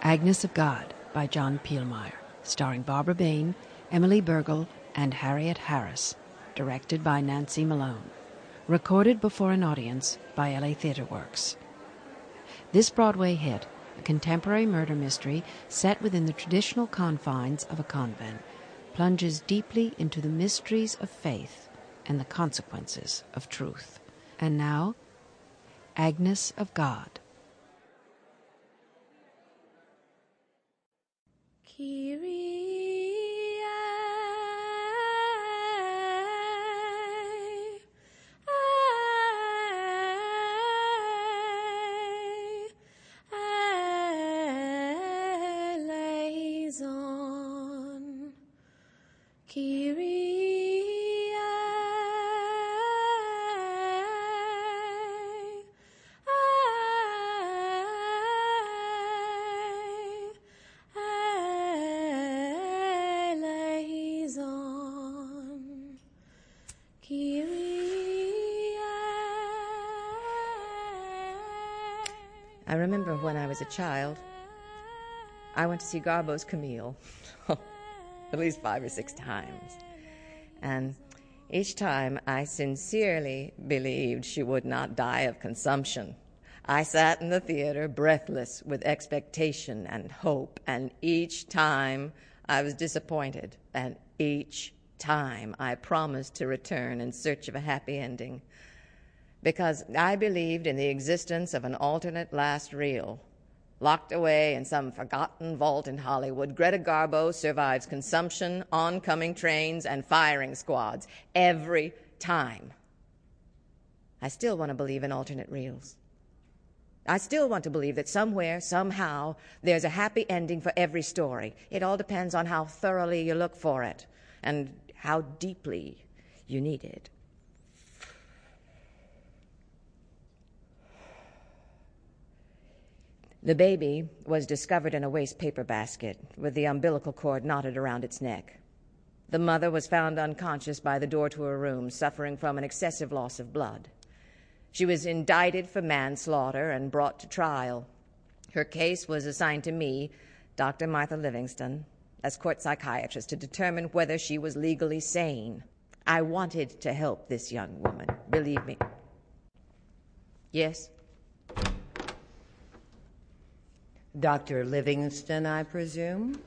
Agnes of God by John Peelmeyer, starring Barbara Bain, Emily Burgle, and Harriet Harris, directed by Nancy Malone. Recorded before an audience by LA Theatre Works. This Broadway hit, a contemporary murder mystery set within the traditional confines of a convent, plunges deeply into the mysteries of faith and the consequences of truth. And now, Agnes of God. I remember when I was a child, I went to see Garbo's Camille at least 5 or 6 times. And each time I sincerely believed she would not die of consumption. I sat in the theater breathless with expectation and hope, and each time I was disappointed, and each time I promised to return in search of a happy ending. Because I believed in the existence of an alternate last reel. Locked away in some forgotten vault in Hollywood, Greta Garbo survives consumption, oncoming trains, and firing squads every time. I still want to believe in alternate reels. I still want to believe that somewhere, somehow, there's a happy ending for every story. It all depends on how thoroughly you look for it and how deeply you need it. The baby was discovered in a waste paper basket with the umbilical cord knotted around its neck. The mother was found unconscious by the door to her room, suffering from an excessive loss of blood. She was indicted for manslaughter and brought to trial. Her case was assigned to me, Dr. Martha Livingston, as court psychiatrist, to determine whether she was legally sane. I wanted to help this young woman, believe me. Yes? Dr. Livingston, I presume?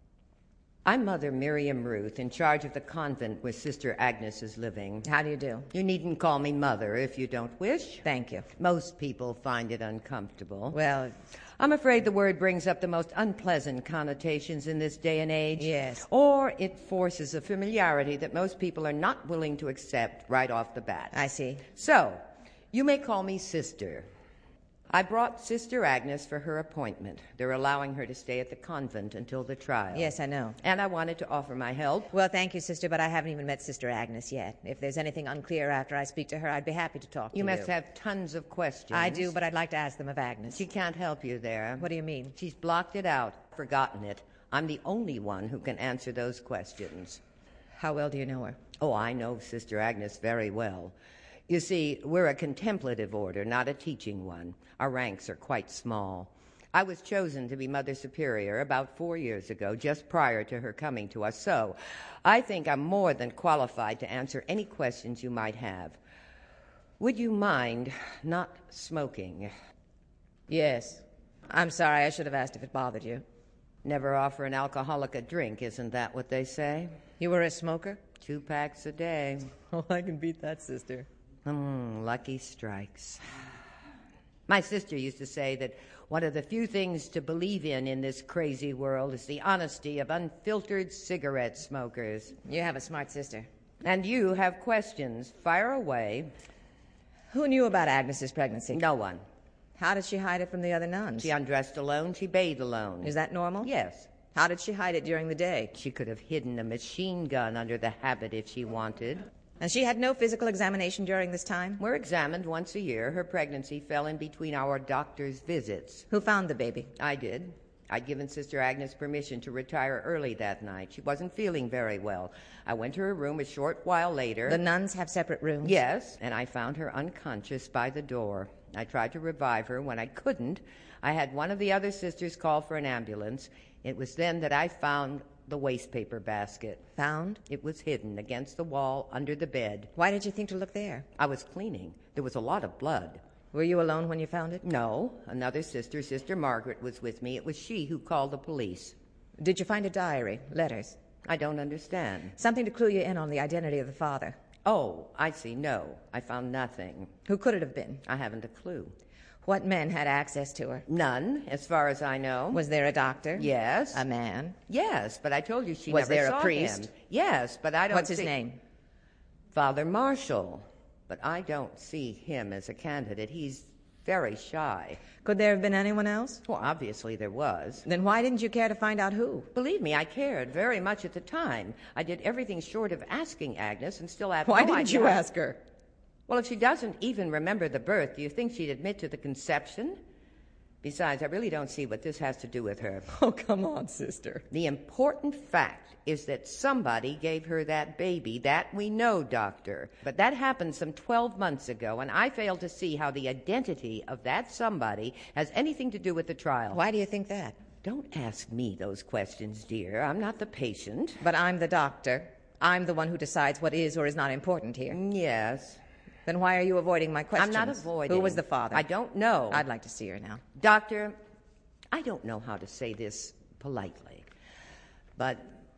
I'm Mother Miriam Ruth, in charge of the convent where Sister Agnes is living. How do you do? You needn't call me Mother if you don't wish. Thank you. Most people find it uncomfortable. Well, I'm afraid the word brings up the most unpleasant connotations in this day and age. Yes. Or it forces a familiarity that most people are not willing to accept right off the bat. I see. So, you may call me Sister. I brought Sister Agnes for her appointment. They're allowing her to stay at the convent until the trial. Yes, I know. And I wanted to offer my help. Well, thank you, Sister, but I haven't even met Sister Agnes yet. If there's anything unclear after I speak to her, I'd be happy to talk to you. You must have tons of questions. I do, but I'd like to ask them of Agnes. She can't help you there. What do you mean? She's blocked it out, forgotten it. I'm the only one who can answer those questions. How well do you know her? Oh, I know Sister Agnes very well. You see, we're a contemplative order, not a teaching one. Our ranks are quite small. I was chosen to be Mother Superior about 4 years ago, just prior to her coming to us, so I think I'm more than qualified to answer any questions you might have. Would you mind not smoking? Yes. I'm sorry, I should have asked if it bothered you. Never offer an alcoholic a drink, isn't that what they say? You were a smoker? 2 packs a day. Oh, I can beat that, Sister. Lucky strikes. My sister used to say that one of the few things to believe in this crazy world is the honesty of unfiltered cigarette smokers. You have a smart sister. And you have questions. Fire away. Who knew about Agnes's pregnancy? No one. How did she hide it from the other nuns? She undressed alone. She bathed alone. Is that normal? Yes. How did she hide it during the day? She could have hidden a machine gun under the habit if she wanted. And she had no physical examination during this time? We're examined once a year. Her pregnancy fell in between our doctor's visits. Who found the baby? I did. I'd given Sister Agnes permission to retire early that night. She wasn't feeling very well. I went to her room a short while later. The nuns have separate rooms? Yes, and I found her unconscious by the door. I tried to revive her. When I couldn't, I had one of the other sisters call for an ambulance. It was then that I found the wastepaper basket. Found? It was hidden against the wall under the bed. Why did you think to look there? I was cleaning. There was a lot of blood. Were you alone when you found it? No. Another sister, Sister Margaret, was with me. It was she who called the police. Did you find a diary? Letters? I don't understand. Something to clue you in on the identity of the father? Oh, I see. No. I found nothing. Who could it have been? I haven't a clue. What men had access to her? None, as far as I know. Was there a doctor? Yes. A man? Yes, but I told you she Was never there saw a priest? him. Yes, but I don't What's his name? Father Marshall. But I don't see him as a candidate. He's very shy. Could there have been anyone else? Well, obviously there was. Then why didn't you care to find out who? Believe me, I cared very much at the time. I did everything short of asking Agnes and still have Why no didn't idea. you ask her? Well, if she doesn't even remember the birth, do you think she'd admit to the conception? Besides, I really don't see what this has to do with her. Oh, come on, sister. The important fact is that somebody gave her that baby. That we know, Doctor. But that happened some 12 months ago, and I fail to see how the identity of that somebody has anything to do with the trial. Why do you think that? Don't ask me those questions, dear. I'm not the patient. But I'm the doctor. I'm the one who decides what is or is not important here. Yes. Then why are you avoiding my questions? I'm not avoiding. Who was the father? I don't know. I'd like to see her now. Doctor, I don't know how to say this politely, but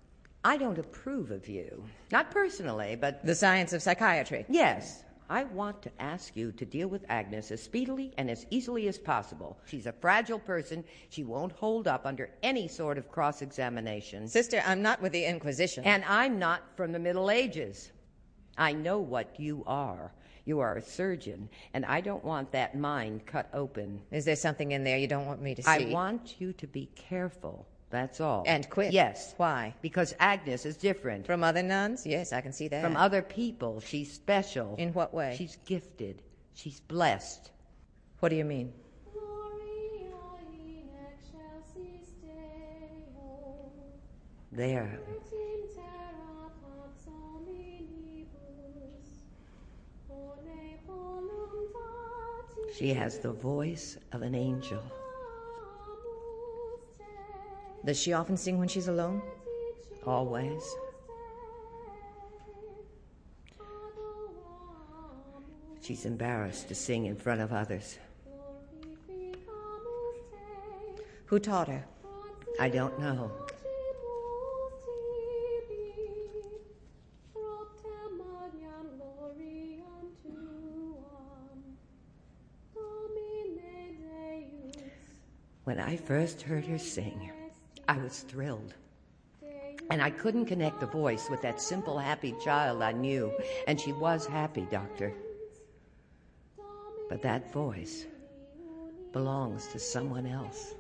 I don't approve of you. Not personally, but... The science of psychiatry? Yes. I want to ask you to deal with Agnes as speedily and as easily as possible. She's a fragile person. She won't hold up under any sort of cross-examination. Sister, I'm not with the Inquisition. And I'm not from the Middle Ages. I know what you are. You are a surgeon, and I don't want that mind cut open. Is there something in there you don't want me to see? I want you to be careful. That's all. And quick? Yes. Why? Because Agnes is different. From other nuns? Yes, I can see that. From other people. She's special. In what way? She's gifted. She's blessed. What do you mean? There. She has the voice of an angel. Does she often sing when she's alone? Always. She's embarrassed to sing in front of others. Who taught her? I don't know. When I first heard her sing, I was thrilled. And I couldn't connect the voice with that simple, happy child I knew. And she was happy, Doctor. But that voice belongs to someone else.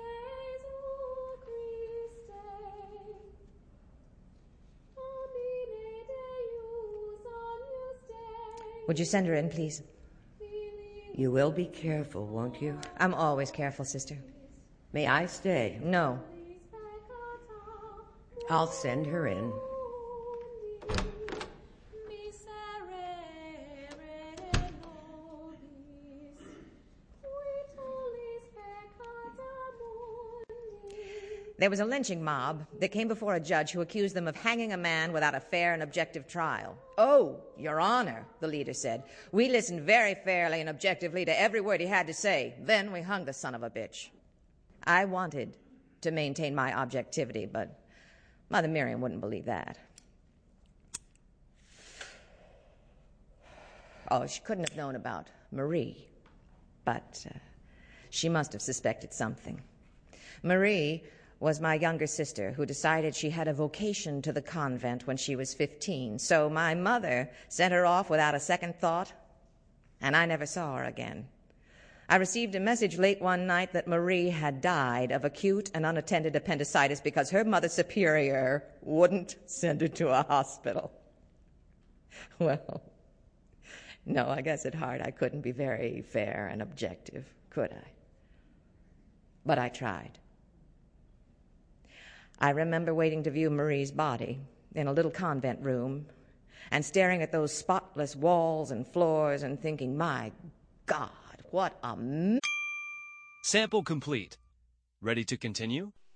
Would you send her in, please? You will be careful, won't you? I'm always careful, sister. May I stay? No. I'll send her in. There was a lynching mob that came before a judge who accused them of hanging a man without a fair and objective trial. "Oh, Your Honor," the leader said, "we listened very fairly and objectively to every word he had to say. Then we hung the son of a bitch." I wanted to maintain my objectivity, but Mother Miriam wouldn't believe that. Oh, she couldn't have known about Marie, but she must have suspected something. Marie was my younger sister who decided she had a vocation to the convent when she was 15. So my mother sent her off without a second thought, and I never saw her again. I received a message late one night that Marie had died of acute and unattended appendicitis because her mother superior wouldn't send her to a hospital. Well, no, I guess at heart I couldn't be very fair and objective, could I? But I tried. I remember waiting to view Marie's body in a little convent room and staring at those spotless walls and floors and thinking, my God, What a Sample complete. Ready to continue?